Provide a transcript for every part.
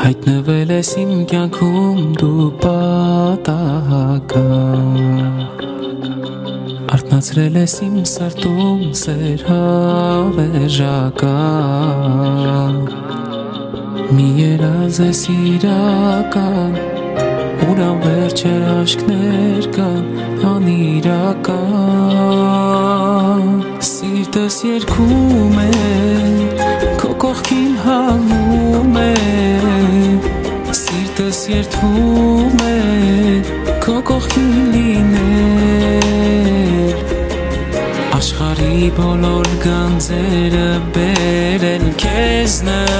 Հայտնվել ես իմ կյանքում դու պատահական, արթնացրել ես իմ սրտում սեր հավերժական, մի երազ ես իրական, ուր անվերջեր աշկներ կան անիրական, սիրտս երգում է, քո կողքին հալվում է, սիրտս երդվում է, քո կողքին լինել, աշխարհի բոլոր գանձերը բերել քեզ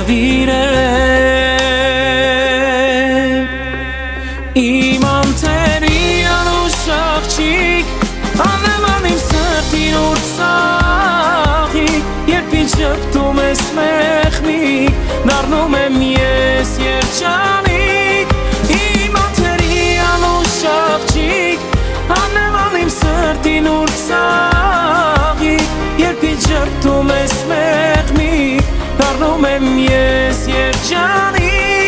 նվիրել, իմ անթերի անուշ աղջիկ, աննման իմ սրտին ուր ծաղիկ, երբ ինձ շփթում ես մեղմիկ, դառնում եմ ես երջանիկ, իմ անթերի անուշ աղջիկ, աննման իմ սրտին ուր ծաղիկ, երբ ինձ շփթում ես մեղմիկ, դառնում եմ ես երջանիկ,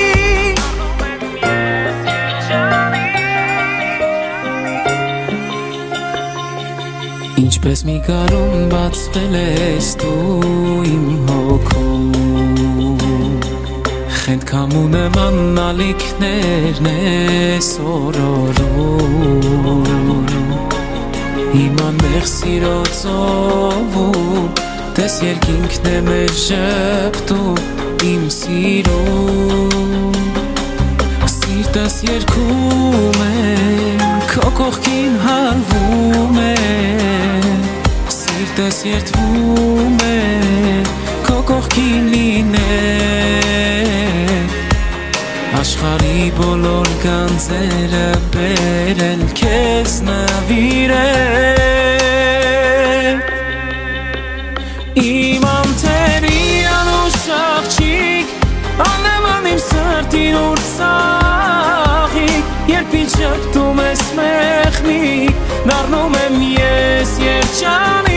ինչպես մի գարուն բացվել ես դու իմ հոգում, խենթ քամու նման ալիքներն ես օրորում, իմ անմեղ սիրո ծովում, տես երկինքն է մեր շփթում, իմ սիրում, սիրտս երգում է, քո կողքին հալվում է, սիրտս երդվում է, քո կողքին լինել, աշխարհի բոլոր գանձերը բերել քեզ նվիրել, իմ անթերի անուշ աղջիկ, աննման իմ սրտին ուր ծաղիկ, երբ ինձ շփթում ես մեղմիկ, դառնում եմ ես երջանիկ,